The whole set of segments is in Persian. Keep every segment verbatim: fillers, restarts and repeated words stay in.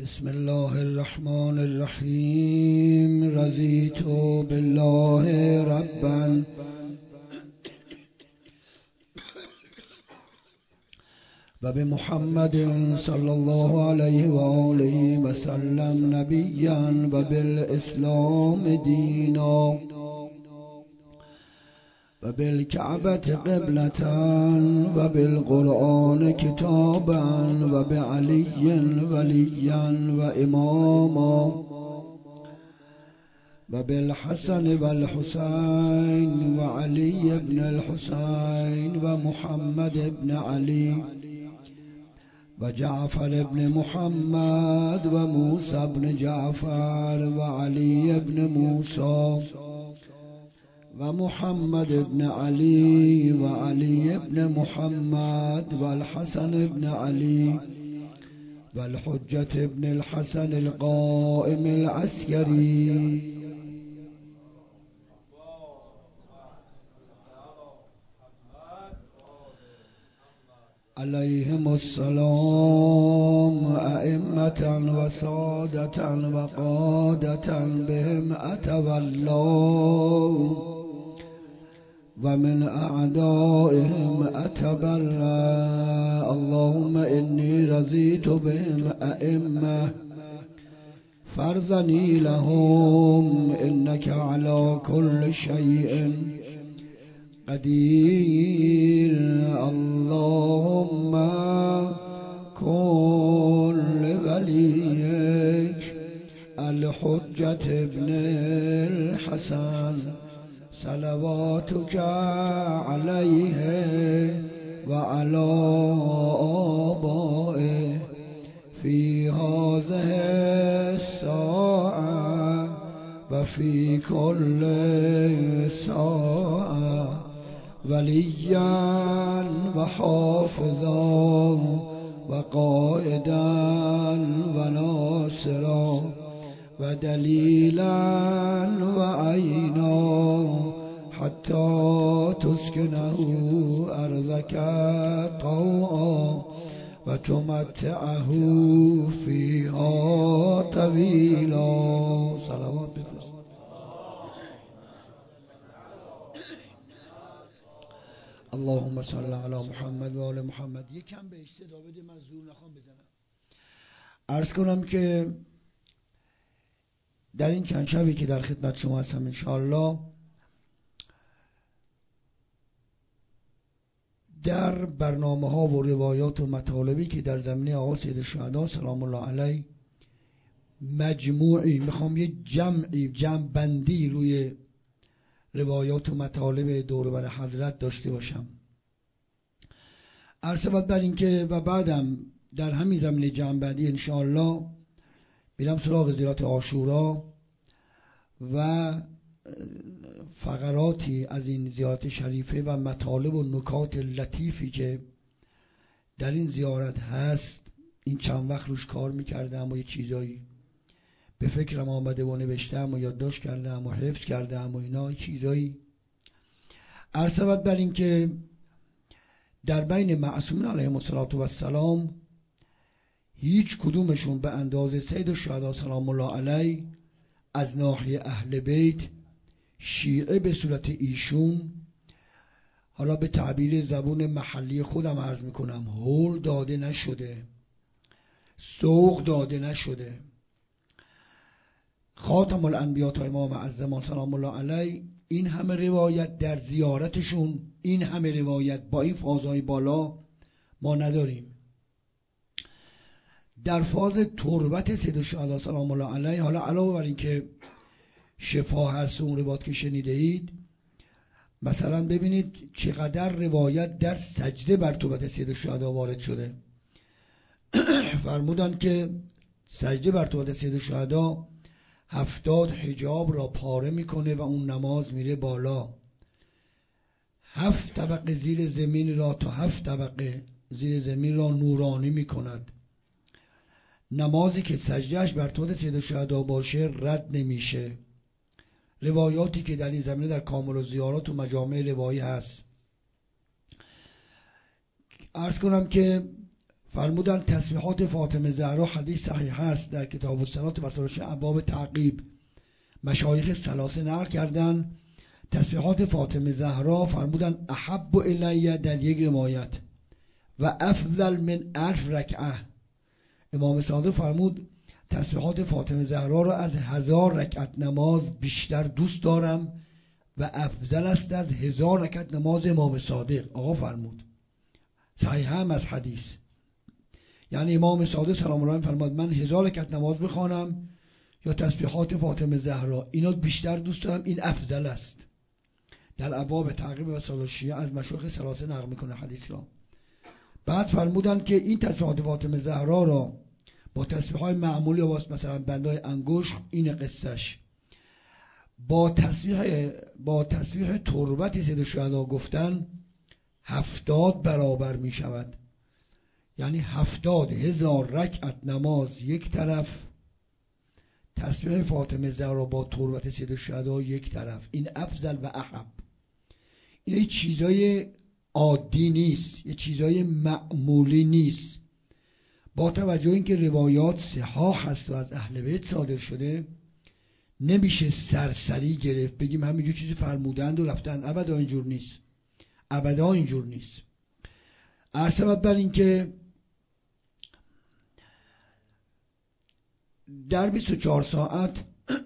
بسم الله الرحمن الرحیم. رضیت بالله ربا و بمحمد صلی الله علیه و آله و سلم نبیا و بالاسلام دینا و بالکعبة قبلة و بالقرآن کتابا و بعلی ولیا و اماما و بالحسن و الحسین و علی ابن الحسین و محمد ابن علی و جعفر ابن محمد و موسی ابن جعفر و علی ابن موسی و محمد ابن علی و علی ابن محمد و الحسن ابن علی و الحجة ابن الحسن القائم العسكري عليهم السلام أئمة وسادة وقادة بهم أتولوا ومن أعدائهم أتبرأ. اللهم إني رضيت بهم أئمة فارضني لهم إنك على كل شيء قدير. اللهم كن لوليك الحجة ابن الحسن صلواتك عليه وعلى آبائه في هذه الساعة وفي كل ساعة وليا وحافظا وقائدا وناصرا ودليلا وعينا حتى تسكنه أرضك طوعا وتمتعه فيها طويلا. صلوات بفرست. اللهم صل علی محمد و آل محمد. یکم به صدا بده، من زور نخوام بزنم. عرض کنم که در این چند شبی که در خدمت شما هستم انشاءالله در برنامه ها و روایات و مطالبی که در زمینه آقا سید شهدا سلام الله علیه مجموعی میخوام یه جمعی جمع بندی روی روایات و مطالب دور بر حضرت داشته باشم. عرض شود بر این که و بعدم در همین زمینه جمع بندی انشاءالله میرم سراغ زیارت عاشورا و فقراتی از این زیارت شریفه و مطالب و نکات لطیفی که در این زیارت هست. این چند وقت روش کار میکردم و یه چیزایی به فکرم آمده و نوشتم و یادداشت کردم و حفظ کردم و اینا چیزایی. عرض شود بر این که در بین معصومین علیهم السلام هیچ کدومشون به اندازه سید الشهدا سلام الله علیه از ناحیه اهل بیت شیعه به صورت ایشون، حالا به تعبیر زبون محلی خودم عرض میکنم، هول داده نشده، سوق داده نشده. خاتم الانبیا تا امام اعظم سلام الله علیه این همه روایت در زیارتشون، این همه روایت با این فازهای بالا ما نداریم. در فاز تربت سید الشهدا سلام الله علیه، حالا علاوه بر این که شفا هست اون روایت که شنیده اید، مثلا ببینید چقدر روایت در سجده بر تربت سید الشهدا وارد شده. فرمودند که سجده بر تربت سید الشهدا هفتاد حجاب را پاره میکنه و اون نماز میره بالا. هفت طبقه زیر زمین را تا هفت طبقه زیر زمین را نورانی میکند. نمازی که سجدهش بر تربت سید الشهدا باشه رد نمیشه. روایاتی که در این زمینه در کامل و زیارات و مجامع روایی هست. عرض کنم که فرمودن تسبیحات فاطمه زهرا حدیث صحیح هست، در کتاب الصلات و سلاسل ابواب تعقیب مشایخ ثلاثه نقل کردن. تسبیحات فاطمه زهرا فرمودن احب الی در یک روایت و افضل من الف رکعه. امام صادق فرمود تسبیحات فاطمه زهرا را از هزار رکعت نماز بیشتر دوست دارم و افضل است از هزار رکعت نماز امام صادق. آقا فرمود صحیح هم از حدیث، یعنی امام صادق سلام الله علیه فرمود من هزار رکعت نماز بخوانم یا تسبیحات فاطمه زهرا، اینا بیشتر دوست دارم، این افضل است. در ابواب تعقیب و وسائل شیعه از مشایخ ثلاثه نقل میکنه حدیث را. بعد فرمودن که این تسبیحات فاطمه زهرا را با تسبیحات معمولی یا مثلا بندای انگشت، این قصهش با تسبیح با تسبیح تربت سید الشهدا گفتن هفتاد برابر می شود، یعنی هفتاد هزار رکعت نماز یک طرف، تسبیح فاطمه زهرا با تربت سید الشهدا یک طرف. این افضل و احب. این یه چیزای عادی نیست، یه چیزای معمولی نیست. با توجه اینکه روایات صحاح هست و از اهل بیت صادر شده، نمیشه سرسری گرفت بگیم همینجور چیزی فرمودند و رفتن. ابدا اینجور نیست، ابدا اینجور نیست. عرض بر این که در بیست و چهار ساعت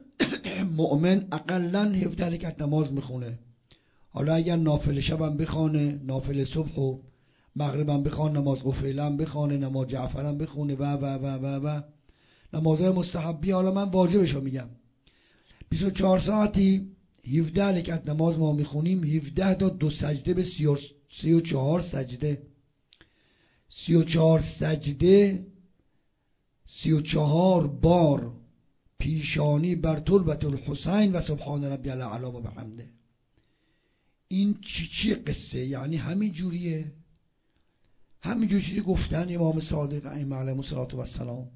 مؤمن اقلن هفده رکعت نماز میخونه. حالا اگر نافل شبم بخونه، نافل صبح و مغربم بخونه، نماز قفیلم بخونه، نماز جعفرم بخونه و و و و و نمازهای مستحبی، حالا من واجبشو میگم. بیست و چهار ساعتی هفده رکعت نماز ما میخونیم، هفده تا دو سجده به سی و چهار سجده، سی و چهار سجده، سی و چهار بار پیشانی بر تربت الحسین و سبحان ربی الاعلی و بحمده. این چی چی قصه؟ یعنی همین جوریه، همین جوری چیزی گفتن امام صادق ائمه علیهم السلام،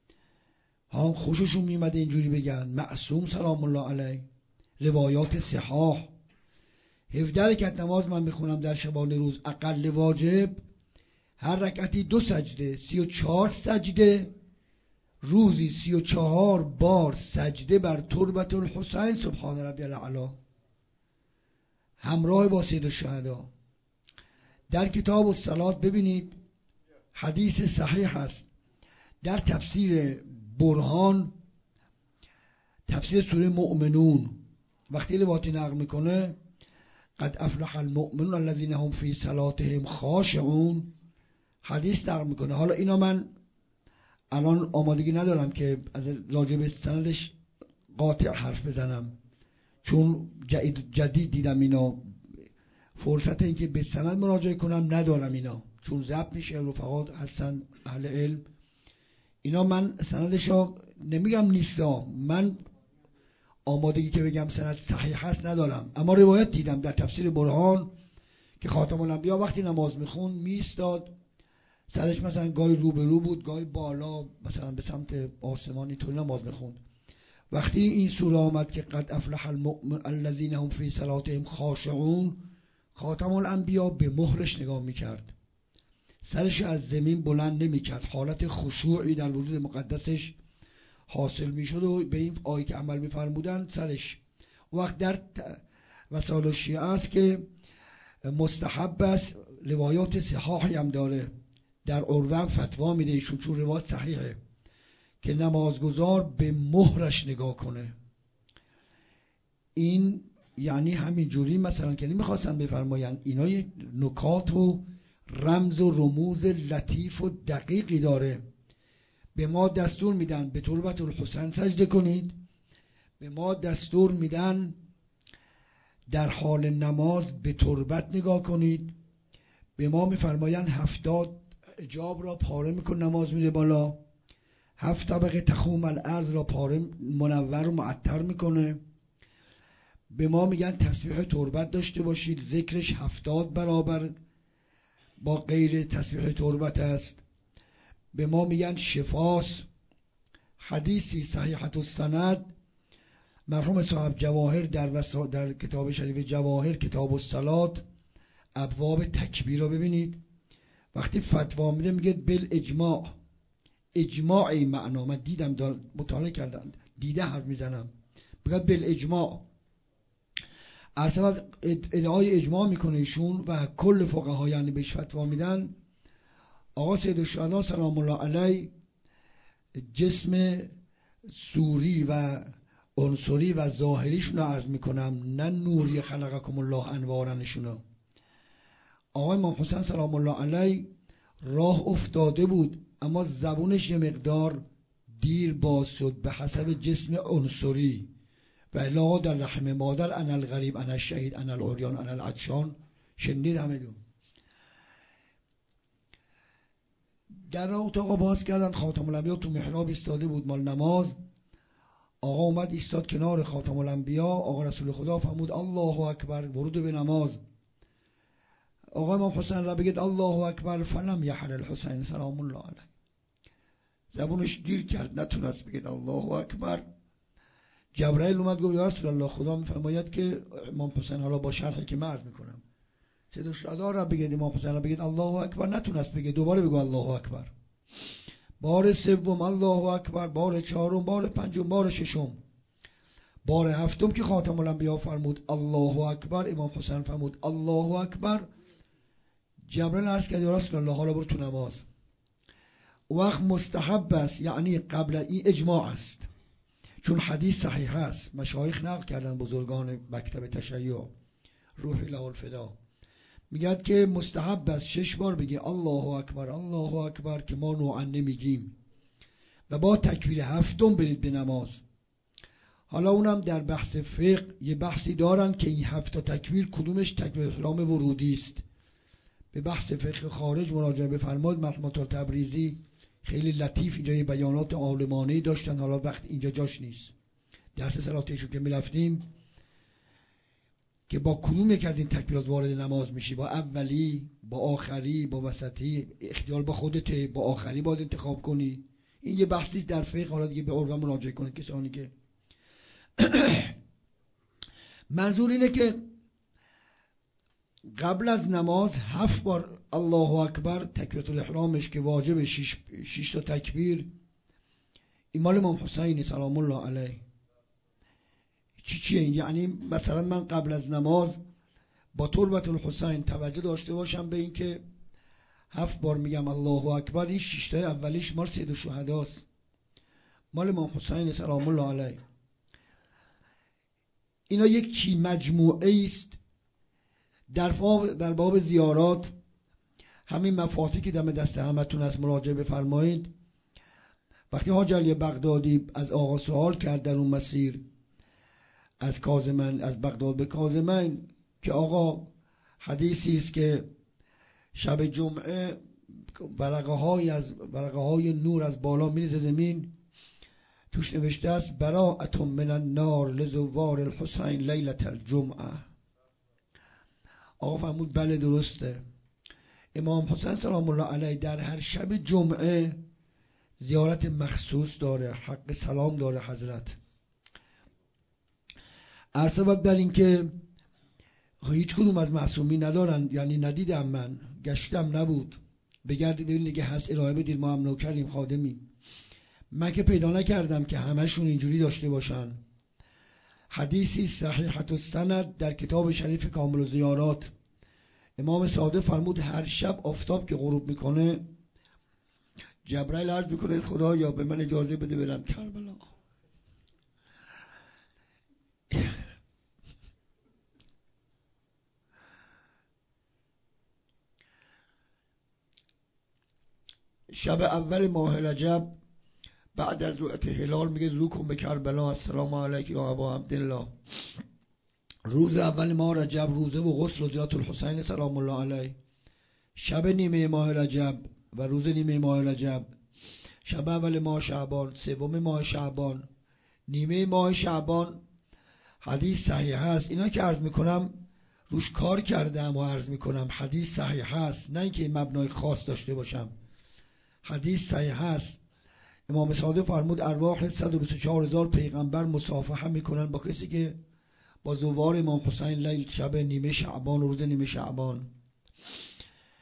هم خوششون میمده اینجوری بگن. معصوم سلام الله علیه، روایات صحاح. هفده رکعت نماز من میخونم در شبانه روز، اقل واجب هر رکعتی دو سجده، سی و چهار سجده، روزی سی و چهار بار سجده بر تربت الحسین سبحان ربی الاعلی، همراه با سید الشهدا. در کتاب الصلات ببینید حدیث صحیح هست، در تفسیر برهان، تفسیر سوره مؤمنون، وقتی روایتی نقل میکنه قد افلح المؤمنون الذین هم فی صلاتهم خاشعون، حدیث نقل میکنه. حالا اینا من الان آمادگی ندارم که از راجب سندش قاطع حرف بزنم، چون جدید دیدم اینا، فرصت اینکه به سند مراجعه کنم ندارم اینا، چون ضبط میشه، رفقات هستن اهل علم. اینا من سندشو نمیگم نیستا، من آمادگی که بگم سند صحیح هست ندارم، اما روایت دیدم در تفسیر برهان که خاتم الانبیا وقتی نماز میخون میستاد، سرش مثلا گاهی رو به رو بود، گاهی بالا مثلا به سمت آسمانی، طوری نماز میخوند. وقتی این سوره آمد که قد افلح المؤمن الذین هم فی صلاتهم خاشعون، خاتم الانبیا به مهرش نگاه میکرد، سرش از زمین بلند نمیکرد، حالت خشوعی در وجود مقدسش حاصل میشد و به این آیه که عمل میفرمودن سرش. وقت در وسائل شیعه است که مستحب است، روایات صحاحی هم داره، در عروه فتوا میده ایشون، چون روایت صحیحه، که نمازگزار به مهرش نگاه کنه. این یعنی همین جوری مثلا که نمیخواستن بفرماین، اینا یه نکات و رمز و رموز لطیف و دقیقی داره. به ما دستور میدن به تربت الحسین سجده کنید، به ما دستور میدن در حال نماز به تربت نگاه کنید، به ما میفرماین هفتاد حجاب را پاره میکن نماز میره بالا، هفت طبقه تخوم الارض را پاره منور و معطر میکنه، به ما میگن تسبیح تربت داشته باشید، ذکرش هفتاد برابر با غیر تسبیح تربت است، به ما میگن شفاس. حدیثی صحیحت السند مرحوم صاحب جواهر در, وسا... در کتاب شریف جواهر، کتاب الصلات، ابواب تکبیر رو ببینید، وقتی فتوا میده میگه بل اجماع، اجماع این معنا. من دیدم، مطالعه کردم، دیده حرف میزنم، بگه بل اجماع. اصلا ادعای اجماع میکنه ایشون و کل فقها یعنی بهش فتوا میدن. آقا سید الشهدا سلام الله علیه جسم سوری و عنصری و ظاهریشون رو عرض میکنم، نه نوری خلقکم الله انوارنشون. آقای امام حسین سلام الله علیه راه افتاده بود، اما زبونش یه مقدار دیر باز شد به حسب جسم عنصری. و الا در رحم مادر انا الغریب انا الشهید انا العریان انا العطشان شنید همه دون. در اتاق باز کردن، خاتم الانبیا تو محراب ایستاده بود مال نماز. آقا اومد ایستاد کنار خاتم الانبیا. آقا رسول خدا فرمود الله اکبر، ورود به نماز. آقا امام حسین را بگید الله اکبر، فلم یحل الحسین سلام الله علیه. زبونش گیر کرد، نتونست بگید الله اکبر. جبرائیل اومد گفت یا رسول الله، خدا میفرماید که امام حسین، حالا با شرحی که من عرض میکنم، سید الشهدا را بگید امام حسین را بگید الله اکبر، نتونست بگه. دوباره بگو الله اکبر. بار سوم الله اکبر، بار چهارم، بار پنجم، بار ششم، بار هفتم که خاتم الانبیا فرمود الله اکبر، امام حسین فرمود الله اکبر. جبرائیل عرض کرد یا رسول الله حالا برو تو نماز. وقت مستحب است، یعنی قبل این اجماع است، چون حدیث صحیح است، مشایخ نقل کردن بزرگان مکتب تشیع روح له الفدا، میگد که مستحب است شش بار بگی الله اکبر الله اکبر که ما نوعا نمیگیم، و با تکبیر هفتم برید به نماز. حالا اونم در بحث فقه یه بحثی دارن که این هفت تا تکبیر کدومش تکبیر احرام ورودی است. به بحث فقه خارج مراجعه بفرمایید، مرحوم تبریزی خیلی لطیف اینجا بیانات عالمانه‌ای داشتن. حالا وقت اینجا جاش نیست. درس صلاتشو که می‌رفتیم که با کدوم یک از این تکبیرات وارد نماز میشی، با اولی، با آخری، با وسطی، اختیار با خودته، با آخری باید انتخاب کنی. این یه بحثی در فقه. حالا دیگه به عرفا مراجعه کنید کسانی که منظور اینه که قبل از نماز هفت بار الله اکبر تکبیرت الاحرامش که واجب شش, شش تا تکبیر. این مال امام حسین سلام الله علیه. چی چیه؟ یعنی مثلا من قبل از نماز با تربت الحسین توجه داشته باشم به این که هفت بار میگم الله اکبر. این شش تا اولیش مال سید الشهداست، مال امام حسین سلام الله علیه. اینا یک چی مجموعه است. در باب در باب زیارات همین مفاتیحی که دم دست همتون از مراجعه بفرمایید. وقتی حاج علی بغدادی از آقا سوال کرد در اون مسیر از کاظمین، از بغداد به کاظمین، که آقا حدیثی است که شب جمعه ورقه های از ورقه های نور از بالا میریزه زمین، توش نوشته است براءة من النار لزوار الحسین لیلة الجمعه. آقا فرمود بله درسته. امام حسین سلام الله علیه در هر شب جمعه زیارت مخصوص داره، حق سلام داره حضرت. عرض بر این که هیچ کدوم از معصومین ندارن، یعنی ندیدم، من گشتم نبود، بگردید ببینید دیگه هست ارائه بدید، ما هم نوکریم خادمیم. من که پیدا نکردم که همشون اینجوری داشته باشن. حدیثی صحیحة السند در کتاب شریف کامل الزیارات امام صادق فرمود هر شب آفتاب که غروب میکنه جبرائیل عرض میکنه خدایا به من اجازه بده برم کربلا. شب اول ماه رجب بعد از رؤیت هلال میگه زو کن به کربلا، السلام علیک یا ابا عبدالله. روز اول ماه رجب روزه و غسل و زیارت الحسین سلام الله علیه. شب نیمه ماه رجب و روز نیمه ماه رجب، شب اول ماه شعبان، سوم ماه شعبان، نیمه ماه شعبان. حدیث صحیح هست. اینا که عرض میکنم روش کار کردم و عرض میکنم حدیث صحیح هست، نه اینکه مبنای خاص داشته باشم. حدیث صحیح هست. امام صادق فرمود ارواح صد و بیست و چهار هزار پیغمبر مصافحه میکنن با کسی که با زوار امام حسین لیل شب نیمه شعبان و روز نیمه شعبان.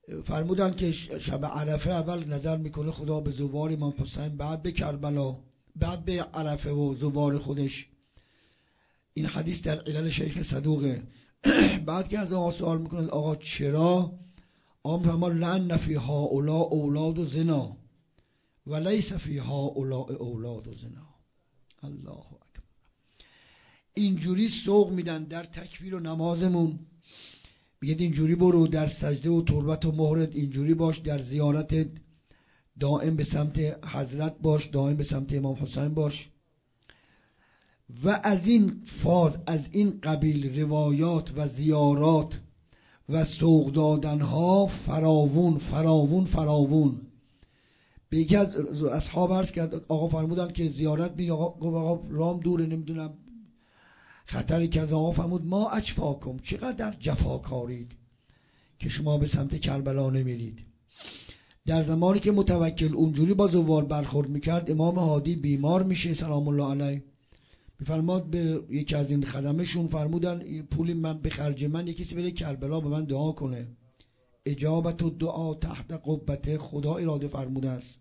فرمودن که شب عرفه اول نظر میکنه خدا به زوار امام حسین، بعد به کربلا، بعد به عرفه و زوار خودش. این حدیث در علل شیخ صدوقه. بعد که از آقا سوال میکنه آقا چرا؟ آقا فرما لأن فی هؤلاء اولاد و زنا و لیس فی هؤلاء اولاد و زنا. الله اکبر. اینجوری سوق میدن در تکبیر و نمازمون، بگید اینجوری برو، در سجده و تربت و مهرت اینجوری باش، در زیارت دائم به سمت حضرت باش، دائم به سمت امام حسین باش. و از این فاز، از این قبیل روایات و زیارات و سوق دادنها فراوون فراوون فراوون. به یکی از اصحاب عرض کرد، آقا فرمودن که زیارت می، آقا گفت آقا رام دوره، نمیدونم خطری که از آقا فرمود ما اجفاکم، چقدر جفاکارید که شما به سمت کربلا نمیرید. در زمانی که متوکل اونجوری با زوار برخورد میکرد، امام هادی بیمار میشه سلام الله علیه، میفرماد به یکی از این خدمشون فرمودن پولی من به خرج من یکی کسی بره کربلا به من دعا کنه. اجابت و دعا تحت قبته، خدا اراده فرموده است.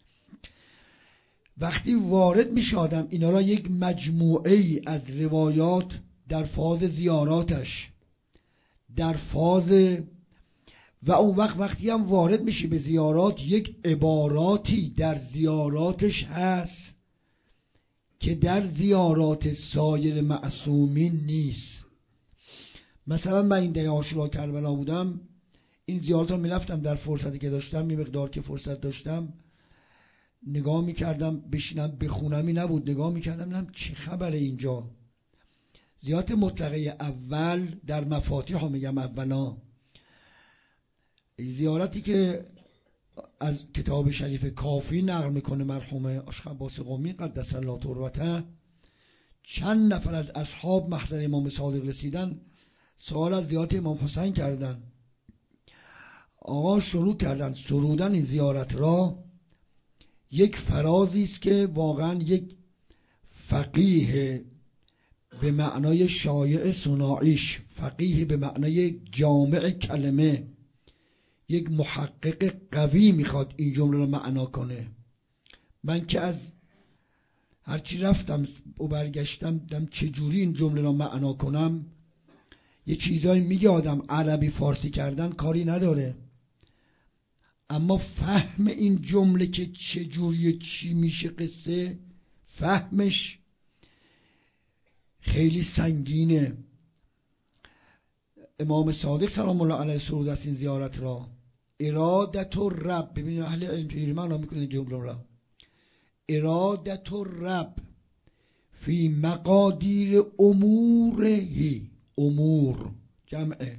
وقتی وارد میشه آدم اینا را یک مجموعه ای از روایات در فاز زیاراتش، در فاز، و اون وقت وقتی هم وارد میشه به زیارات یک عباراتی در زیاراتش هست که در زیارات سایر معصومین نیست. مثلا من این دی عاشورا کربلا بودم، این زیارت ها میرفتم در فرصتی که داشتم، می مقدار که فرصت داشتم نگاه میکردم، بشینم بخونمی نبود، نگاه میکردم ببینم چه خبره اینجا. زیارت مطلقه اول در مفاتیح ها میگم اولا، زیارتی که از کتاب شریف کافی نقل میکنه مرحوم آشخ عباس قمی قدس الله تربته، چند نفر از اصحاب محضر امام صادق رسیدن، سوال از زیارت امام حسین کردن. آقا شروع کردن سرودن این زیارت را. یک فرازی است که واقعا یک فقیه به معنای شایع صناعیش، فقیه به معنای جامع کلمه، یک محقق قوی میخواد این جمله رو معنا کنه. من که از هرچی رفتم و برگشتم دم چجوری این جمله رو معنا کنم، یه چیزایی میگه آدم، عربی فارسی کردن کاری نداره، اما فهم این جمله که چجوری چی میشه قصه، فهمش خیلی سنگینه. امام صادق سلام الله علیه سرود از این زیارت را ارادت الرب، ببینید اهل علم چجوری معنا میکنه جمله را، ارادت الرب فی مقادیر امورهی، امور جمعه،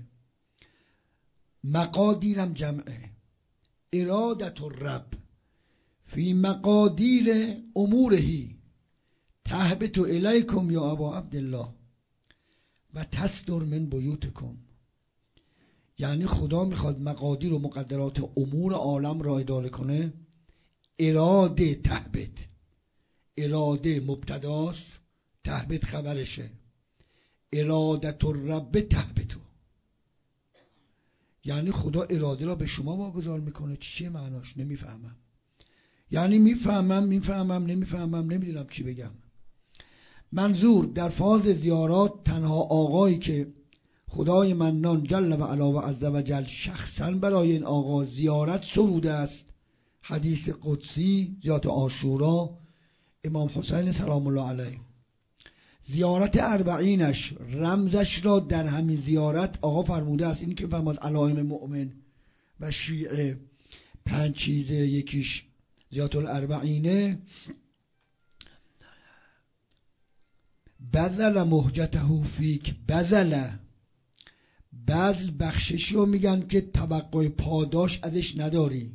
مقادیرم جمعه، ارادت الرب فی مقادیر امورهی تهبط الیکم یا ابا عبدالله و تصدر من بیوتکم. یعنی خدا میخواد مقادیر و مقدرات امور عالم را اداره کنه. اراده تهبط، اراده مبتداست، تهبط خبرشه. ارادت الرب تهبطو، یعنی خدا اراده را به شما واگذار میکنه. چیه معناش؟ نمیفهمم. یعنی میفهمم میفهمم نمیفهمم، نمیدونم چی بگم. منظور در فاز زیارات تنها آقایی که خدای منان جل و علا و عز و جل شخصا برای این آقا زیارت سروده است، حدیث قدسی زیارت عاشورا امام حسین سلام الله علیه. زیارت اربعینش رمزش را در همین زیارت آقا فرموده است. این که فرماد علائم مؤمن و شیعه پنج چیزه، یکیش زیارت الاربعینه. بذل مهجته فیک، بذل، بذل بخششی رو میگن که توقع پاداش ازش نداری.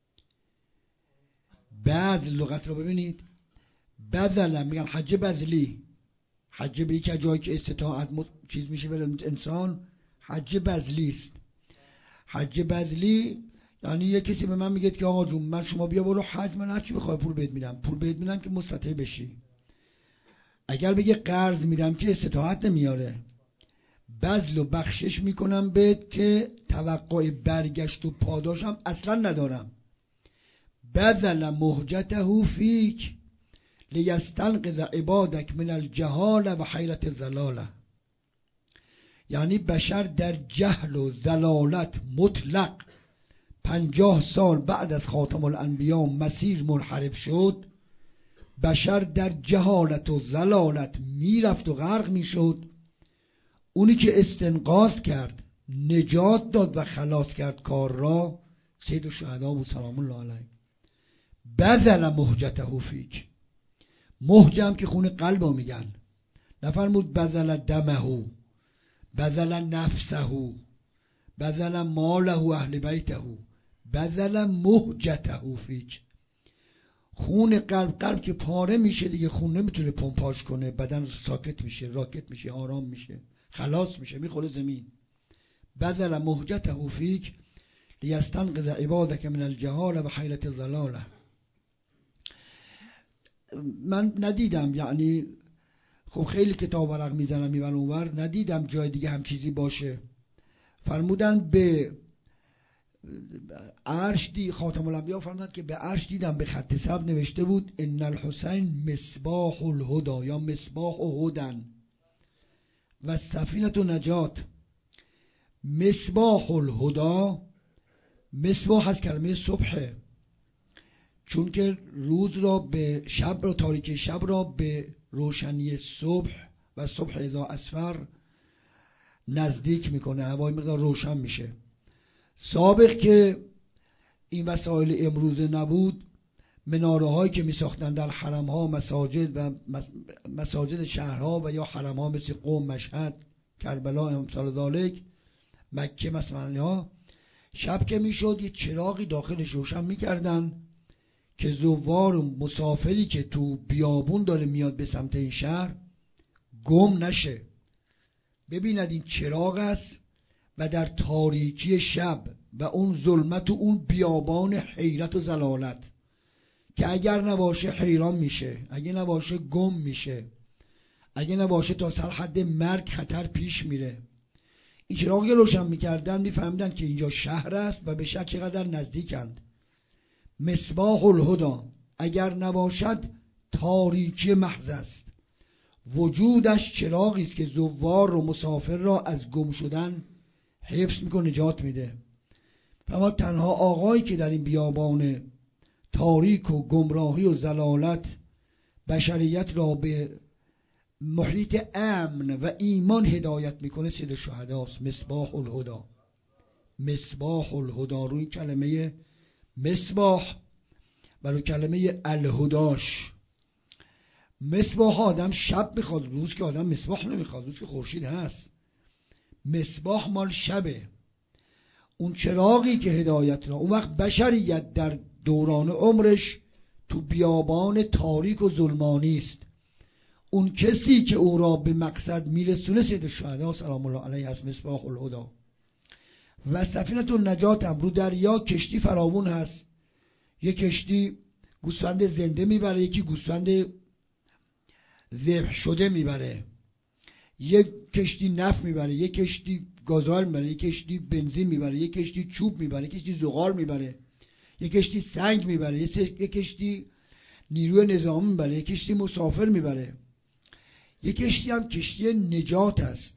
بذل لغت رو ببینید، بذل میگن حج بذلی، حج به یک جایی که استطاعت چیز میشه ولی انسان، حج بذلی است. حج بذلی یعنی یه کسی به من میگه که آقا جون من شما بیا برو حج، من هرچی بخوای پول بهت میدم. پول بهت میدم که مستطیع بشی. اگر بگه قرض میدم که استطاعت نمیاره. بذل و بخشش میکنم بهت که توقع برگشت و پاداشم اصلا ندارم. بذل مهجته فیک لیستنقذ عبادک من الجهال و حیرت الضلاله. یعنی بشر در جهل و ضلالت مطلق پنجاه سال بعد از خاتم الانبیا مسیر منحرف شد. بشر در جهالت و ضلالت میرفت و غرق میشد. اونی که استنقاذ کرد، نجات داد و خلاص کرد کار را، سید الشهدا بود سلام الله علیه. بذل مهجته فیک. مهجم که خون قلبو میگن، نفرمود بذل دمه، بذل نفسه، بذل ماله اهل بیته، بذل مهجته فیک. خون قلب، قلب که پاره میشه دیگه خون نمیتونه پمپاژ کنه، بدن ساکت میشه، راکت میشه، آرام میشه، خلاص میشه، میخوره زمین. بذل مهجته فیک لیستنقذ عبادک من الجهال و حیرت الضلاله. من ندیدم، یعنی خب خیلی کتاب ورق میزنم میبرم اونور، ندیدم جای دیگه هم چیزی باشه. فرمودن به عرش دی خاتم الانبیا فرمودن که به عرش دیدم به خط سبز نوشته بود ان الحسین مصباح الهدی یا مصباح هدن و سفینه نجات. مصباح الهدی، مصباح از کلمه صبحه، چون که روز را به شب را، تاریکی شب را به روشنی صبح و صبح اذا اسفر نزدیک میکنه، هوای مقدار روشن میشه. سابق که این وسایل امروزه نبود، مناره هایی که میساختن در حرم ها، مساجد و مساجد شهرها و یا حرم ها مثل قم، مشهد، کربلا، امثال ذالک، مکه مثلا، شب که میشد یه چراغی داخلش روشن میکردن که زوار و مسافری که تو بیابون داره میاد به سمت این شهر گم نشه، ببیند این چراغ است و در تاریکی شب و اون ظلمت و اون بیابان حیرت و ضلالت که اگر نباشه حیران میشه، اگه نباشه گم میشه، اگه نباشه تا سر حد مرگ خطر پیش میره. این چراغی روشن میکردن میفهمیدن که اینجا شهر است و به شهر چقدر نزدیکند. مصباح الهدی اگر نباشد تاریکی محض است. وجودش چراغی است که زوار و مسافر را از گم شدن حفظ میکنه، نجات میده. اما تنها آقایی که در این بیابان تاریک و گمراهی و ضلالت بشریت را به محیط امن و ایمان هدایت میکنه سید الشهداست. مصباح الهدی، مصباح الهدی روی کلمه مصباح و روی کلمه الهداش. مصباح آدم شب میخواد، روز که آدم مصباح نمیخواد، روز که خورشید هست. مصباح مال شبه، اون چراغی که هدایت را. اون وقت بشریت در دوران عمرش تو بیابان تاریک و ظلمانی است. اون کسی که او را به مقصد میرسونه سید الشهدا سلام الله علیه هست، مصباح الهدی. و سفینه النجات هم رو دریا کشتی فراوون هست. یک کشتی گوسفند زنده میبره، یکی گوسفند ذبح شده میبره، یک کشتی نفت میبره، یک کشتی گازوئیل میبره، یک کشتی بنزین میبره، یک کشتی چوب میبره، یک کشتی زغال میبره، یک کشتی سنگ میبره، یک کشتی نیروی نظامی میبره، یک کشتی مسافر میبره. یک کشتی هم کشتی نجات است.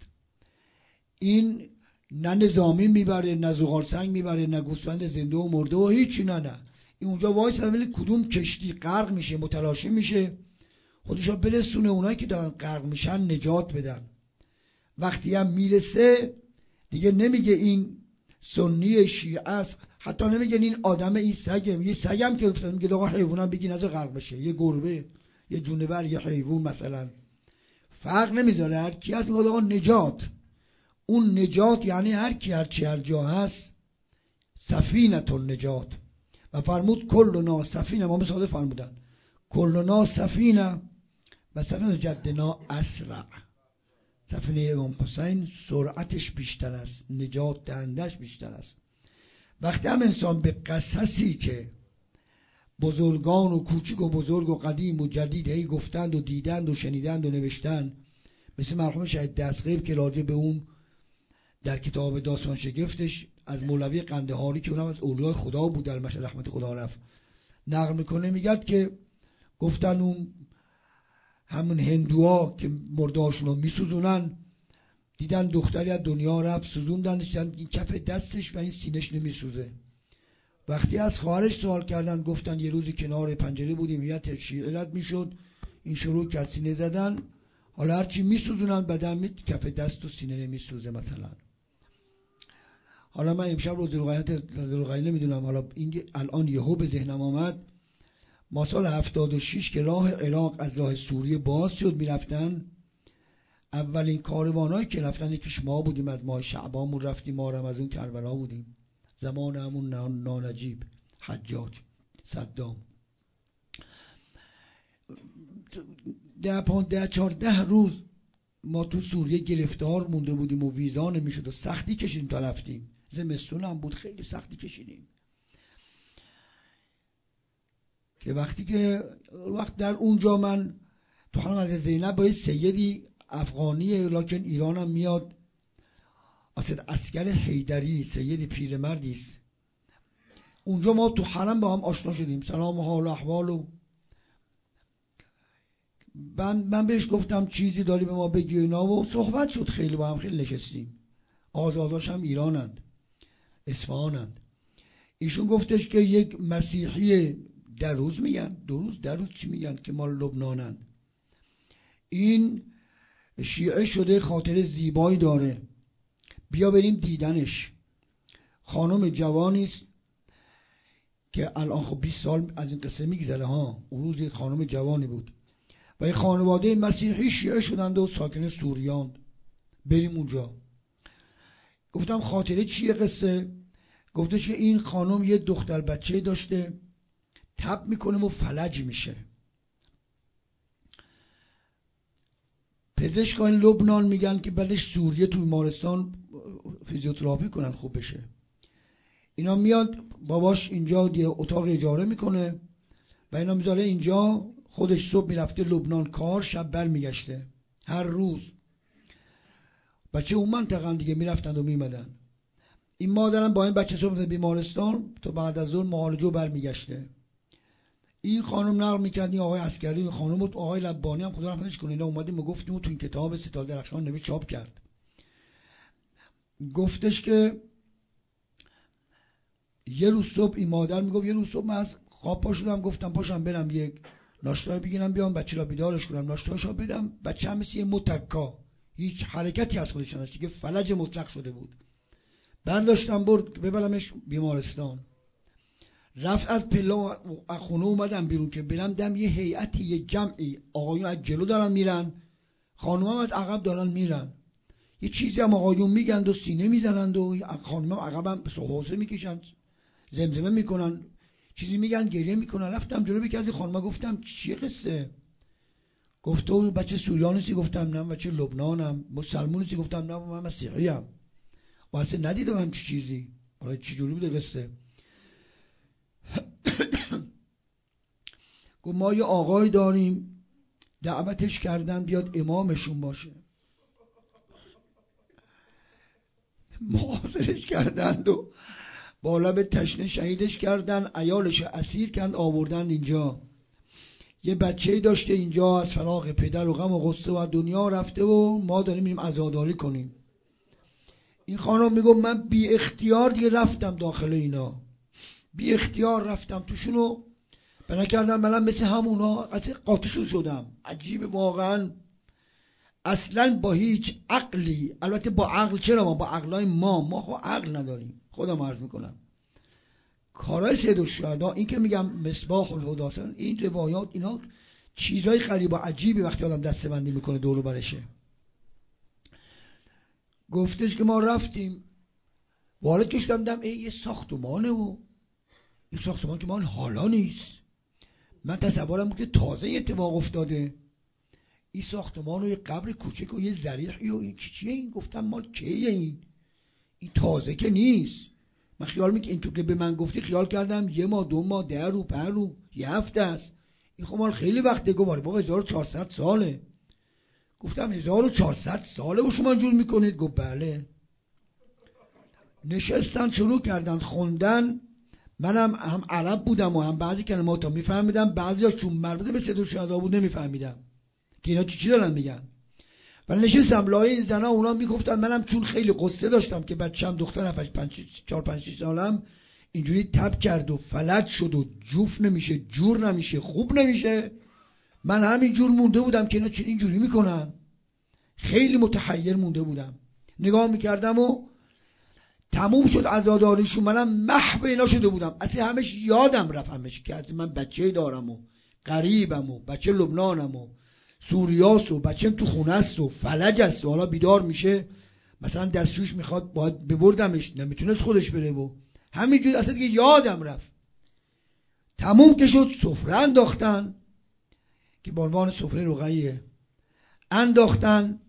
این نه نظامی میبره، نه زغال سنگ میبره، نه گوسفند زنده و مرده و هیچی، نه نه این اونجا وایس ولی کدوم کشتی غرق میشه، متلاشی میشه، خودشو برسونه اونایی که دارن غرق میشن نجات بدن. وقتی هم میرسه دیگه نمیگه این سنی شیعه است، حتی نمیگه این آدم، این سگه، یه سگم که افتاد میگه آقا حیوانم بگی نذار غرق بشه، یه گربه، یه جونور، یه حیوان مثلا، فرق نمیذاره، هر کی هست میگه آقا نجات. اون نجات یعنی هر کی هر چی هر جا هست سفینه النجات. و فرمود کلنا سفینه، امام صادق فرمودن کلنا سفینه و سفینه جدنا اسرع. سفینه امام حسین سرعتش بیشتر است، نجات دهندش بیشتر است. وقتی هم انسان به قصصی که بزرگان و کوچک و بزرگ و قدیم و جدید هی گفتند و دیدند و شنیدند و نوشتند، مثل مرحوم شهید دستغیب که راجع به اون در کتاب داستان شگفتش از مولوی قندهاری که اونم از اولیای خدا بود در مشهد رحمت خدا رفت نقل میکنه، میگد که گفتن اون همون هندوها که مردهاشون رو میسوزونن دیدن دختری از دنیا رفت، سوزوندن دیدن این کف دستش و این سینش نمیسوزه. وقتی از خواهرش سوال کردن گفتن یه روزی کنار پنجره بودیم یه تشیع علت میشد این شروع کرد سینه زدن، حالا هرچی میسوزونن بدن می کف دست و سینه نمیسوزه مثلا. حالا من امشب روز روغایی نمیدونم، حالا این الان یهو به ذهنم آمد، ما سال هفتاد و شش که راه عراق از راه سوریه باز شد میرفتن، اولین کاروانایی که رفتن یکیش ما بودیم، از ماه شعبانمون رفتیم، ما هم از اون کربلا بودیم، زمان همون نانجیب حجاج صدام. ده پاند ده چارده روز ما تو سوریه گرفتار مونده بودیم و ویزا نمیشد و سختی کشیدیم تا رفتیم، زمستون هم بود خیلی سختی کشیدیم که وقتی که وقت در اونجا من تو خانم از زینب با سیدی افغانیه لکن ایران هم میاد، اصلا اسکر حیدری سیدی پیرمردی است، اونجا ما تو حرم با هم آشنا شدیم، سلام و حال و احوال و من, من بهش گفتم چیزی داری به ما بگی اینا و صحبت شد، خیلی با هم خیلی نشستیم. آزاداش هم ایرانند، اصفهانند. ایشون گفتش که یک مسیحی در روز میگن دو روز در روز چی میگن که مال لبنانند، این شیعه شده خاطر زیبایی داره، بیا بریم دیدنش. خانم جوانیست که الان خب بیست سال از این قصه میگذره ها، اون روز خانم جوانی بود و این خانواده مسیحی شیعه شدند و ساکن سوریان، بریم اونجا. گفتم خاطره چیه قصه؟ گفتش که این خانم یه دختر بچه داشته، تب میکنه و فلج میشه، پزشکان لبنان میگن که بعدش سوریه تو بیمارستان فیزیوتراپی کنن خوب بشه. اینا میاد باباش اینجا یه اتاق اجاره میکنه و اینا میذاره اینجا، خودش صبح میرفته لبنان کار، شب بر میگشته هر روز. بچه اون منطقه دیگه میرفتن و میمدن. این مادرم با این بچه صبح بیمارستان تا بعد از ظهر معالجه و بر میگشته. این خانم نقل میکرد، این آقای عسکری خانم و آقای لبانی هم خدا رحمتش کنه، اینا اومدیم ما گفتیم و تو این کتاب ستاد درخشان نوشت چاپ کرد. گفتش که یه روز صبح این مادر میگفت یه روز صبح من از خواب پا شدم، گفتم پاشم برم یک ناشتایی بگیرم بیام بچه را بیدارش کنم، ناشتاشو بدم، بچه هم مثل یه متکا هیچ حرکتی از خودش نداشت که فلج مطلق شده بود. برداشتم برد ببرمش بیمارستان. رفت از پله از خونه اومدم بیرون که برم دم یه هیئتی یه جمعی آقایون از جلو دارن میرن، خانم هم از عقب دارن میرن، یه چیزی هم آقایون میگند و سینه میزنند و خانم هم عقب هم حوزه میکشند زمزمه میکنن چیزی میگن گریه میکنن. رفتم جلو یکی از خانم‌ها گفتم چیه قصه؟ گفت تو بچه سوریانیسی؟ گفتم نه بچه لبنانم. مسلمونیسی؟ گفتم نه من مسیحیم. واسه ندیدم هم چی چیزی. حالا چی جوری بوده قصه؟ گفت ما یه آقای داریم دعوتش کردن بیاد امامشون باشه، محاصرش کردند و با لب تشنه شهیدش کردن، عیالش اسیر کردن آوردن اینجا. یه بچه‌ای داشته اینجا از فراق پدر و غم و غصه و دنیا رفته و ما داریم میریم عزاداری کنیم. این خانم میگه من بی اختیار دیگه رفتم داخل اینا، بی اختیار رفتم توشونو بنا کردم، منم مثل همونا قطع قاطشون شدم. عجیب واقعا، اصلا با هیچ عقلی، البته با عقل، چرا ما با عقلای ما ما خب عقل نداریم، خودم عرض میکنم. کارهای سید الشهدا این که میگم مصباح الهدی، این روایات اینا چیزای غریب و عجیبی وقتی آدم دسته‌بندی میکنه دور و برشه. گفتش که ما رفتیم وارد کشیدم دم ای یه ساختمانه و این ساختمان که مال حالا نیست، من تصورم بود که تازه اتفاق افتاده. این ساختمان و یه قبر کوچک و یه ضریحی و این چیه؟ این گفتم مال کیه این؟ این تازه که نیست. من خیال میکنم این تو که به من گفتی خیال کردم یه ماه دو ماه ده رو پر رو یه هفته است. این خب مال خیلی وقته. گفت بابا هزار و چهارصد ساله. گفتم هزار و چهارصد ساله و شما جور میکنید؟ گفت بله. نشستن شروع کردن خوندن. منم هم عرب بودم و هم بعضی کلمات رو میفهمیدم، بعضیاش چون مربوط به سید الشهدا بود نمیفهمیدم که اینا چی چی دارن میگن. ولی نشستم لای این زنا، اونا میگفتن، منم چون خیلی قصه داشتم که بچه‌م دختر نفش چهار پنج شش سالم اینجوری تب کرد و فلج شد و جوف نمیشه، جور نمیشه، خوب نمیشه، من همینجور مونده بودم که اینا چی اینجوری میکنن. خیلی متحیر مونده بودم، نگاه میکردم و تموم شد عزاداریشون، منم محو اینا شده بودم، اصلا همش یادم رفت، همش که از من بچه دارم و غریبم و بچه لبنانم و سوریاس و بچه تو خونه است و فلج است و حالا بیدار میشه مثلا دستشویش میخواد باید ببردمش، نمیتونست خودش بره و همینجوری اصلا دیگه یادم رفت. تموم که شد سفره انداختن که به عنوان سفره رقیه انداختن.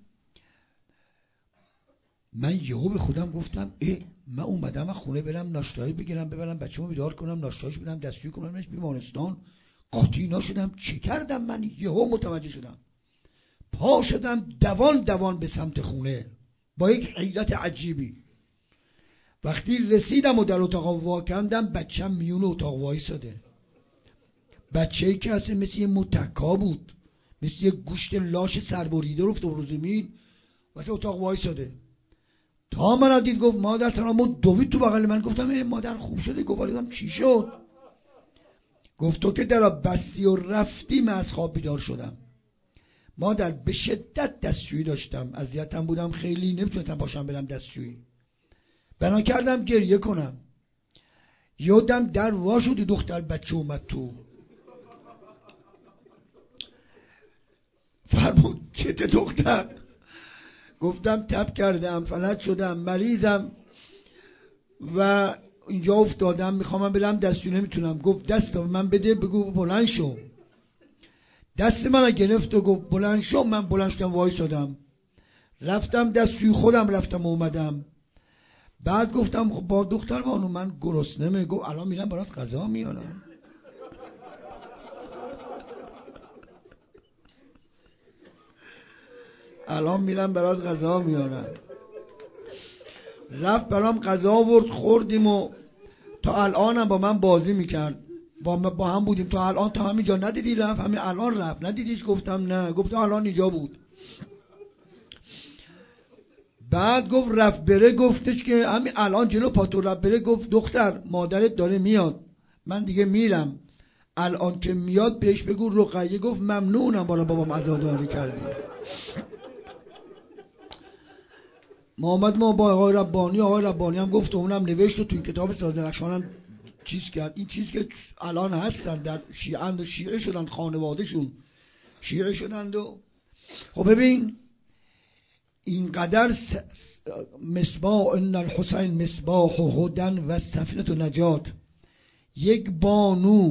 من یهو به خودم گفتم اه من اومدم خونه برم ناشتایی بگیرم ببرم بچه‌مو بیدار کنم، ناشتایش بدم، دستشویی کنمش بیمارستان، قاطی نشدم. چه کردم من؟ یهو متوجه شدم، پا شدم دوان دوان به سمت خونه با یک حیرت عجیبی. وقتی رسیدم و در اتاق وا کردم، بچه‌م میون اتاق وایساده، بچه‌ای که اصلا مثل یه متکا بود، مثل یه گوشت لاش سربریده رفت و زمین واسه اتاق وایساده. تا من دید گفت مادر سلام، و دوید تو بغل من. گفتم ای مادر خوب شده؟ گفت چی شد؟ گفت تو که در بستی و رفتی من از خواب بیدار شدم. مادر به شدت دستشویی داشتم، اذیتم بودم خیلی، نمیتونستم باشم برم دستشویی، بنا کردم گریه کنم. یادم در وا شد، دختر بچه اومد تو، فرمود چته دختر؟ گفتم تب کردم، فلج شدم، مریضم و اینجا افتادم، میخوام برم دستشویی نمیتونم. گفت دست من بده، بگو بلند شو. دست من گرفت و گفت بلند شو. من بلند شدم وایسادم، رفتم دستشویی خودم رفتم و اومدم. بعد گفتم خب با دختر بانو من گرسنمه. گفت الان میرم برات غذا میارم. الان میرم برات غذا میارم. رفت برام غذا آورد، خوردیم و تا الانم با من بازی میکرد، با با هم بودیم تا الان. تا همینجا ندیدی رفت؟ همین الان رفت. ندیدیش؟ گفتم نه. گفت الان اینجا بود. بعد گفت رفت بره، گفتش که همین الان جلو پاتو رفت بره. گفت دختر مادرت داره میاد، من دیگه میرم، الان که میاد بهش بگو رقیه گفت ممنونم بالا بابام عزاداری کردی. محمد ما با آقای ربانی، آقای ربانی هم گفت، اونم نوشت و توی کتاب سازرخشان هم چیز کرد. این چیز که الان هستن در شیعه و شیعه شدن، خانوادهشون شیعه شدند. و خب ببین اینقدر مصباح ان الحسین مصباح هدن و سفینه نجات، یک بانو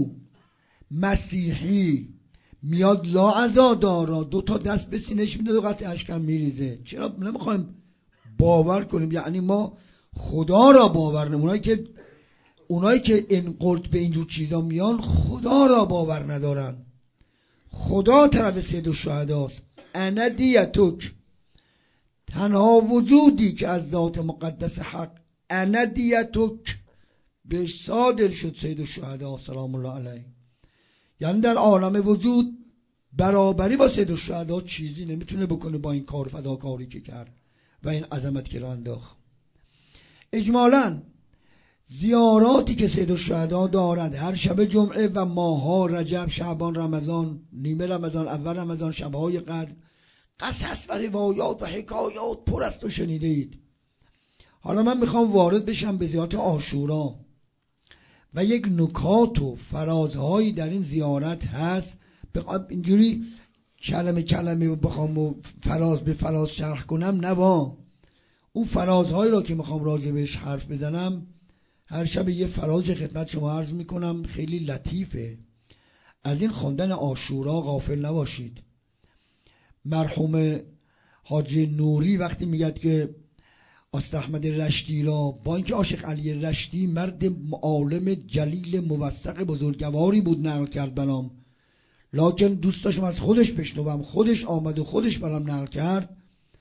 مسیحی میاد لا عزادارا دو تا دست به سینه‌اش میده و قطع اشکم میریزه. چرا نمیخوایم باور کنیم؟ یعنی ما خدا را باور نمیم. اونایی که اونایی که انقلت به اینجور چیزا میان خدا را باور ندارن. خدا طرف سید الشهداست. انا دیتک، تنها وجودی که از ذات مقدس حق، انا دیتک، بهش صادر شد سید الشهدا سلام الله علیه. یعنی در عالم وجود برابری با سید الشهدا چیزی نمیتونه بکنه با این کار فداکاری که کرد و این عظمت که را انداخت. اجمالاً زیاراتی که سید الشهدا دارد هر شب جمعه و ماها رجب، شعبان، رمضان، نیمه رمضان، اول رمضان، شبهای قدر، قصص و روایات و حکایات پر است و شنیده اید. حالا من میخوام وارد بشم به زیارت عاشورا و یک نکات و فرازهایی در این زیارت هست. اینجوری کلمه کلمه بخوام فراز به فراز شرح کنم نوا، اون فرازهایی را که میخوام راجبش حرف بزنم هر شب یه فراز خدمت شما عرض میکنم، خیلی لطیفه. از این خواندن عاشورا غافل نباشید. مرحوم حاجی نوری وقتی میگد که آست احمد رشتی را، با اینکه عاشق علی رشتی مرد عالم جلیل موثق بزرگواری بود نقل کرد برام، لکن دوست داشتم از خودش بشنوم، خودش آمد و خودش برام نقل کرد.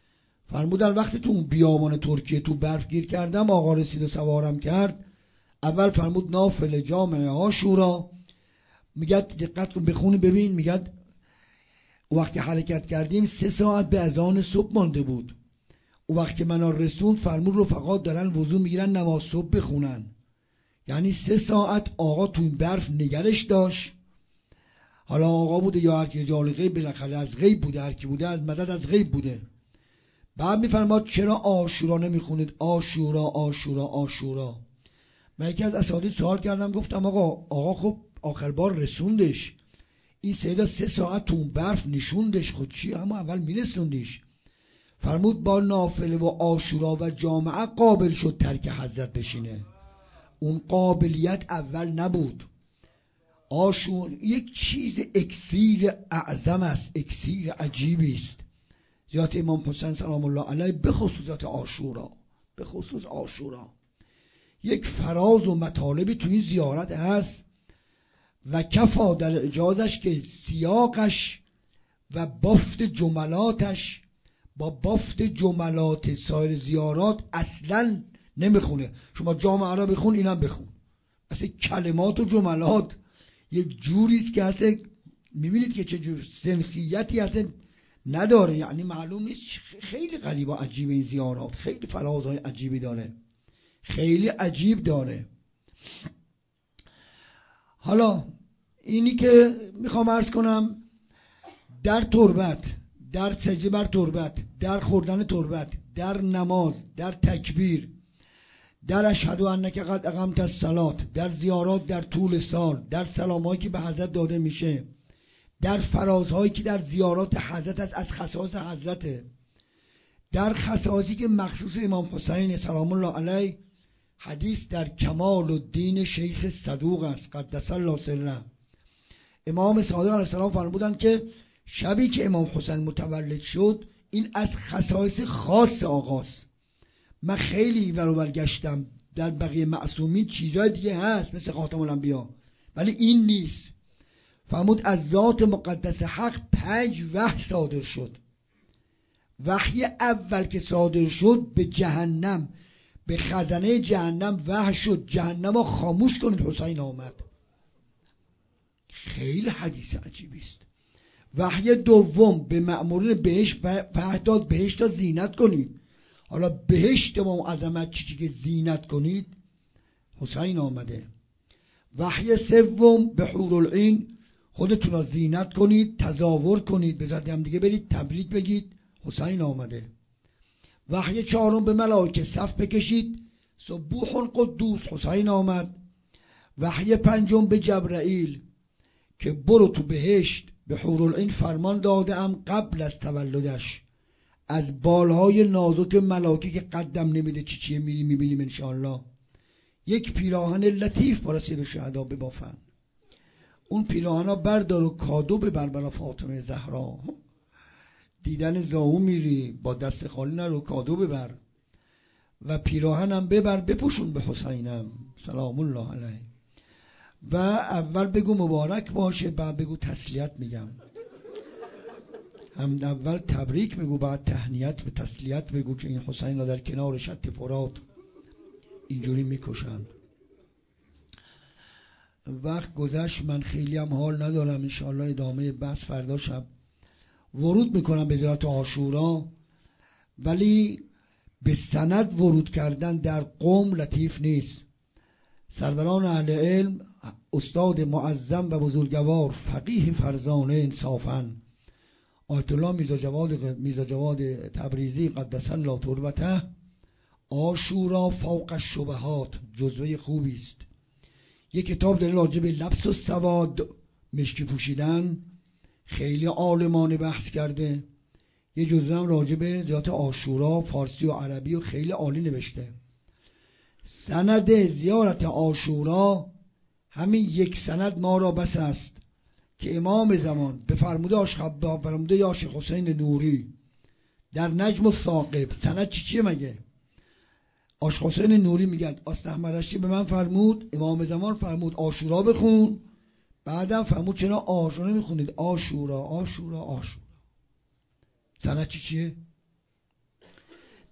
فرمودن وقتی تو اون بیابان ترکیه تو برف گیر کردم، آقا رسید و سوارم کرد. اول فرمود نافل جامع عاشورا، میگه دقت کن بخونی ببین، میگه وقتی حرکت کردیم سه ساعت به اذان صبح مانده بود. او وقتی من رسون فرمود رفقا دارن وضو میگیرن نماز صبح بخونن. یعنی سه ساعت آقا تو این برف نگرش داشت. حالا آقا بوده یا هر کی رجال غیب، بالاخره از غیب بوده، هر کی بوده از مدد از غیب بوده. بعد میفرماد چرا عاشورا نمیخونید؟ عاشورا عاشورا عاشورا. من یکی از اساتید سوال کردم، گفتم آقا آقا خب آخر بار رسوندش، این سیدا سه ساعت تو اون برف نشوندش، خود چی اما اول میرسوندیش؟ فرمود با نافله و عاشورا و جامعه قابل شد ترک حضرت بشینه. اون قابلیت اول نبود. عاشور یک چیز اکسیر اعظم است، اکسیر عجیبی است. ذات امام حسین سلام الله علیه به خصوص ذات عاشورا، به خصوص عاشورا یک فراز و مطالبی تو این زیارت هست و کفا در اجازش که سیاقش و بافت جملاتش با بافت جملات سایر زیارات اصلا نمیخونه. شما جامعه را بخون، اینم بخون، اصلا کلمات و جملات یک جوریست که اصلا میبینید که چه جور سنخیتی اصلا نداره. یعنی معلوم نیست، خیلی غریب و عجیب این زیارات، خیلی فرازهای عجیبی داره، خیلی عجیب داره. حالا اینی که میخوام عرض کنم، در تربت، در سجده بر تربت، در خوردن تربت، در نماز، در تکبیر، در اشهد انک قد اقمت الصلاه، در زیارات در طول سال، در سلامایی که به حضرت داده میشه، در فرازهایی که در زیارات حضرت است از خصائص حضرته، در خصائصی که مخصوص امام حسین سلام الله علیه، حدیث در کمال الدین شیخ صدوق است قدس الله سره. امام صادق علیه السلام فرمودن که شبی که امام حسین متولد شد این از خصایص خاص آقاست. من خیلی ورور گشتم، در بقیه معصومین چیزای دیگه هست مثل خاتم الانبیا، ولی این نیست. فرمود از ذات مقدس حق پنج وحی صادر شد. وحی اول که صادر شد به جهنم، به خزانه جهنم وحی شد جهنم رو خاموش کنید، حسین آمد. خیلی حدیث عجیبی است. وحی دوم به مأمورین بهشت وحی داد بهشت را زینت کنید. حالا بهشت با عظمت چی که زینت کنید، حسین آمده. وحی سوم به حور العین خودتون را زینت کنید، تظاهر کنید، به ذات هم دیگه برید تبریک بگید، حسین آمده. وحی چهارم به ملائکه صف بکشید، سبوح قدوس، حسین آمد. وحی پنجم به جبرائیل که برو تو بهشت، به حور العین فرمان داده ام قبل از تولدش از بالهای نازک ملائکه که قدم نمیده چی چیه میری میبینیم انشاءالله، یک پیراهن لطیف برای سید الشهدا ببافن. اون پیراهن ها بردار و کادو ببر برای فاطمه زهرا. دیدن زاو میری با دست خالی نرو، کادو ببر و پیراهن هم ببر بپوشون به حسینم سلام الله علیه. و اول بگو مبارک باشه، بعد بگو تسلیت میگم. هم اول تبریک بگو، بعد تهنیت به تسلیت بگو که این حسین را در کنار شط فرات اینجوری میکشند. وقت گذشت، من خیلی هم حال ندارم. انشاءالله ادامه بحث فردا شب ورود میکنم به ذات عاشورا، ولی به سند ورود کردن در قوم لطیف نیست. سروران اهل علم، استاد معظم و بزرگوار فقیه فرزانه انصافاً آیت الله میرزا جواد میرزا جواد تبریزی قدس الله تربته، عاشورا فوق الشبهات جزوه خوبی است. یک کتاب داره راجع به لبس و سواد، مشکی پوشیدن، خیلی عالمانه بحث کرده. یه جزوه هم راجع به ذات عاشورا فارسی و عربی و خیلی عالی نوشته. سند زیارت عاشورا همین یک سند ما را بس است که امام زمان به فرموده آشخب فرموده یا شیخ حسین نوری در نجم الثاقب، سند چی چیه مگه؟ آشخ حسین نوری میگن آستحمرشتی به من فرمود، امام زمان فرمود عاشورا بخون، بعدم فرمود چرا عاشورا نمیخونید؟ عاشورا عاشورا عاشورا. سند چی چیه؟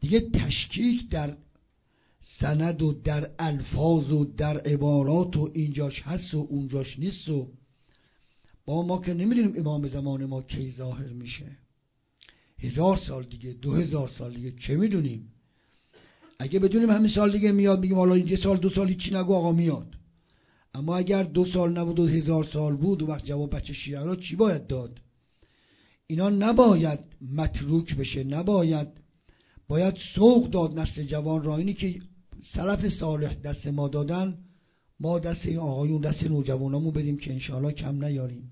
دیگه تشکیک در سند و در الفاظ و در عبارات و اینجاش هست و اونجاش نیست و با ما که نمیدونیم امام زمان ما کی ظاهر میشه، هزار سال دیگه، دو هزار سال دیگه، چه میدونیم؟ اگه بدونیم همین سال دیگه میاد میگیم حالا این یه سال دو سال هیچی نگو آقا میاد. اما اگر دو سال نبود و هزار سال بود و وقت جواب بچه شیعه را چی باید داد؟ اینا نباید متروک بشه، نباید، باید سوق داد نسل جوان را. اینی که سلف صالح دست ما دادن، ما دست این آقایون، دست نوجوانامون بدیم که انشاءالله کم نیاریم.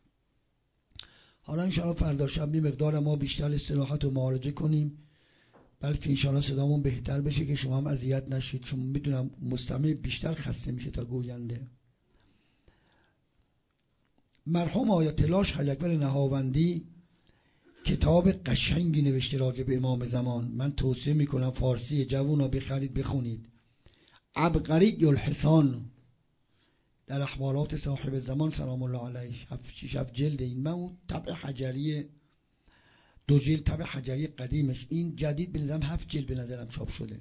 حالا انشاءالله فردا شب یه مقدار ما بیشتر استراحت و معالجه کنیم، بلکه انشاءالله صدامون بهتر بشه که شما هم اذیت نشید، چون میدونم مستمع بیشتر خسته میشه تا گوینده. مرحوم آیت الله شیخ اکبر نهاوندی کتاب قشنگی نوشته راجع به امام زمان. من توصیه میکنم فارسی جوونا بخرید بخونید. عبقری الحسان در احوالات صاحب زمان سلام الله علیه، شش هفت جلد. این من اون طبع حجری دو جلد طبع حجری قدیمش، این جدید به نظرم هفت جلد به نظرم چاپ شده.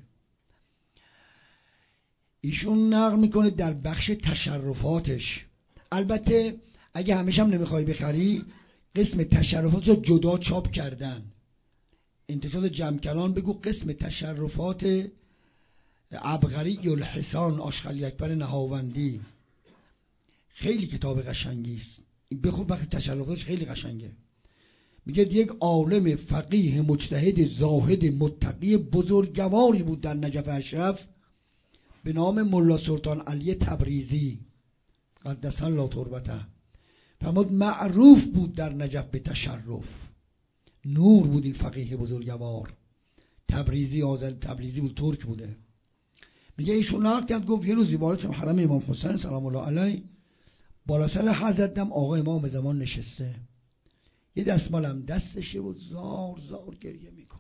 ایشون نقل میکنه در بخش تشرفاتش، البته اگه همیشه هم نمیخوای بخری قسم تشرفات رو جدا چاپ کردن. انتشار جمکلان بگو قسم تشرفات عبقری الحسان آشخالی اکبر نهاوندی، خیلی کتاب قشنگی است. بخون وقت تشرفاتش خیلی قشنگه. میگه یک عالم فقیه مجتهد زاهد متقی بزرگواری بود در نجف اشرف به نام ملا سلطان علی تبریزی قدس الله تربته. فرمود معروف بود در نجف به تشرف، نور بود این فقیه بزرگوار. تبریزی آذر تبریزی بود، ترک بوده. میگه ایشون نقل کرد گفت یه روزی بالاتر حرم امام حسین سلام الله علیه بالا سر حضرت دم آقا امام زمان نشسته، یه دستمالم دستشه و زار زار گریه میکنه.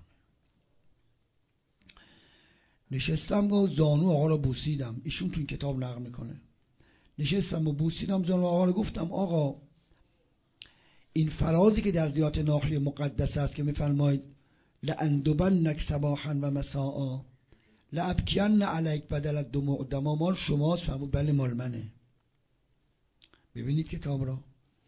نشستم و زانو آقا رو بوسیدم. ایشون تو این کتاب نقل میکنه. نشستم و بوسیدم زانو آقا رو، گفتم آقا این فرازی که در زیارت ناحیه مقدس است که میفرمایید لأندبنک صباحا و مساء لأبکین علیک بدل الدموع دما، مال شماست؟ فرمود بله مال منه. ببینید کتاب را.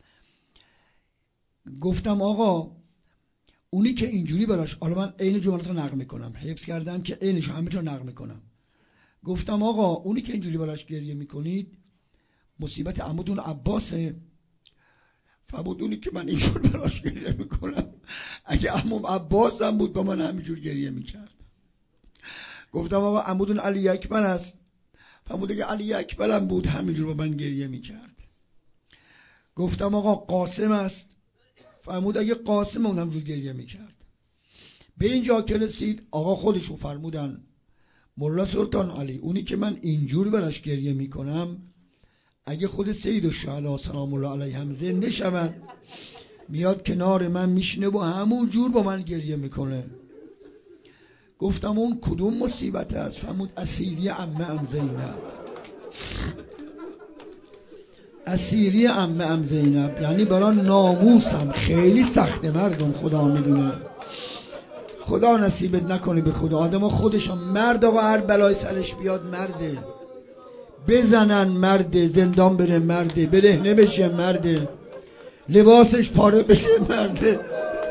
گفتم آقا اونی که اینجوری براش، حالا من عین جملات رو نقل میکنم، حفظ کردم که عینش همه رو نقل میکنم. گفتم آقا اونی که اینجوری براش گریه میکنید مصیبت عمودون عباسه. فرمود اونی که من اینجور براش گریه میکنم اگه عموم عباس هم بود با من همینجور گریه میکرد. گفتم آقا عمودون علی اکبر است. فرمود اگه علی اکبر هم بود همینجور با من گریه میکرد. گفتم آقا قاسم است. فرمود اگه قاسم اون همینجور گریه میکرد. به اینجا که رسید آقا خودشون فرمودن مولا سلطان علی اونی که من اینجور براش گریه میکنم اگه خود سید الشهدا سلام الله علیه هم زنده شود میاد کنار من میشینه و همون جور با من گریه میکنه. گفتم اون کدوم مصیبت است؟ فرمود اسیری عمه ام زینب. اسیری عمه ام زینب یعنی برای ناموسم خیلی سخته مردم، خدا میدونه. خدا نصیبت نکنه به خدا. آدم خودشون مرد آقا هر بلای سرش بیاد مرده، بزنن مرده، زندان بره مرده، برهنه بشه مرده، لباسش پاره بشه مرده،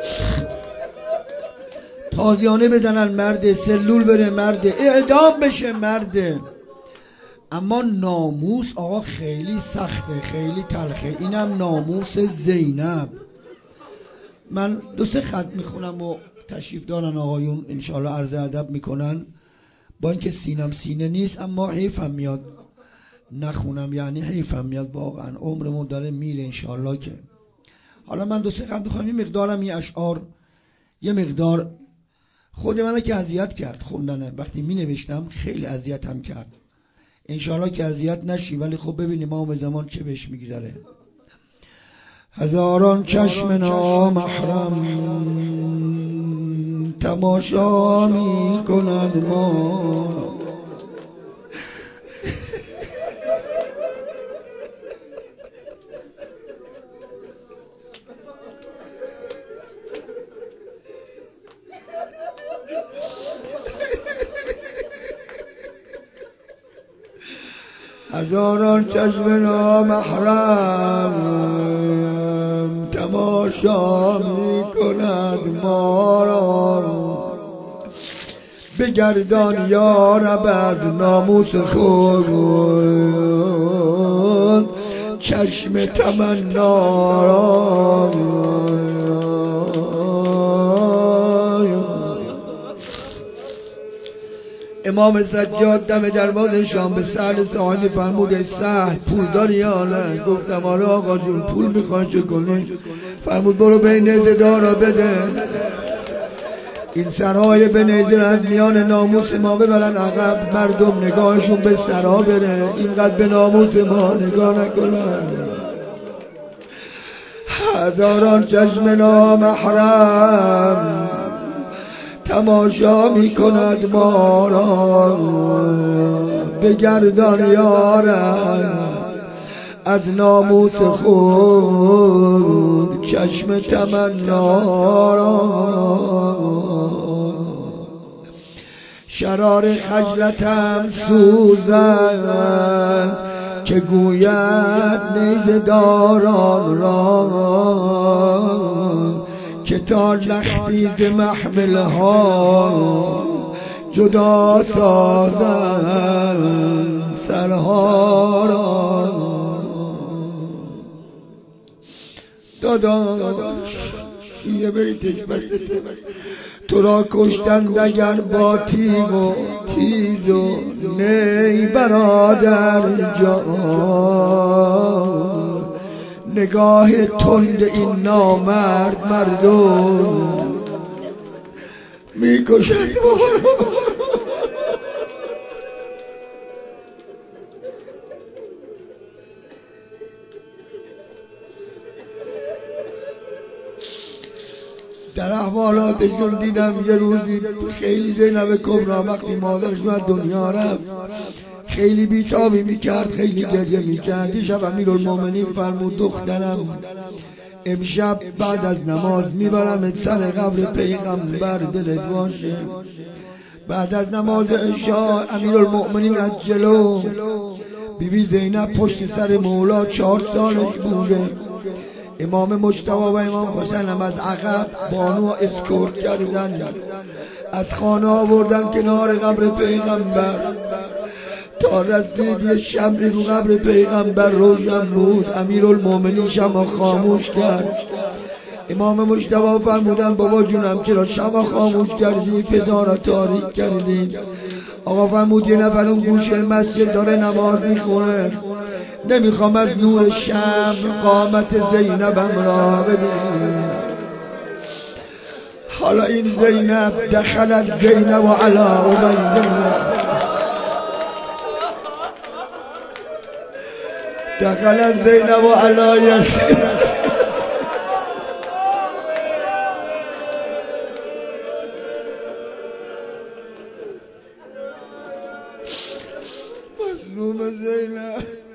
تازیانه بزنن مرده، سلول بره مرده، اعدام بشه مرده. اما ناموس آقا خیلی سخته، خیلی تلخه. اینم ناموس زینب. من دو سه خط میخونم و تشریف دارن آقایون انشاءالله عرض ادب میکنن، با اینکه سینم سینه نیست اما حیفم میاد نخونم، یعنی حیفم میاد واقعا، عمرمون داره میره انشاءالله. که حالا من دو سه خط میخونم، یه مقدارم یه اشعار، یه مقدار خود منو که اذیت کرد خوندنه، وقتی می نوشتم خیلی اذیتم کرد. انشاءالله که اذیت نشی، ولی خب ببینیم امام زمان چه بهش میگذره. هزاران چشم نامحرم تماشا می کند ما، هزاران چشم نامحرم تماشا می کند ما را، بگردان یا رب از ناموس خود چشم تمنا را. امام سجاد دم دروازه شام به سهل ساعدی فرمود ای سهل پول داری یا نه؟ گفتم آره آقا جون پول میخوای چه کنی؟ فرمود برو به نیزه دارا بده، این سرهای به نیزه از میان ناموس ما ببرن عقب، مردم نگاهشون به سرها بره، اینقدر به ناموس ما نگاه نکنن. هزاران چشم نامحرم تماشا می کند ما را، بگردان یارم از ناموس خود چشم تمنا را. شرار خجلتم سوزد که گوید نیزه داران را، که تا لختی ز محمل ها جدا سازن سرها را. داداش یه بیتش بسته، تو را کشتند اگر با تیغ و تیز و نی برادر جان، نگاه تند این نامرد مردم میکشد ما را. در احوالاتشون دیدم یه روزی خیلی زینب کبرا وقتی مادرشون از دنیا رفت خیلی بیتابی میکرد، خیلی گریه میکرد. یه شب امیرالمومنین فرمود دخترم امشب بعد از نماز میبرم سر قبر پیغمبر دلت باشه. بعد از نماز عشا امیرالمومنین از جلو، بی بی زینب پشت سر مولا چهار سالش بوده، امام مجتبی و امام حسین هم از عقب بانو اسکورت کردن، از خانه آوردن کنار قبر پیغمبر تا رسید یه شمعی رو قبر پیغمبر روشن بود. امیرالمومنین شمع خاموش کرد. امام مجتبی فرمودن بابا جونم چرا شمع خاموش کردی؟ فضا را تاریک کردی؟ آقا فرمود یه نفر اون گوشه مسجد داره نماز میخونه، نمیخوام از نور شمع قامت زینبم را ببینم. حالا این زینب دخلت زینب و علا عبیدالله، دخلت زینب و علا یسیر، مظلوم زینب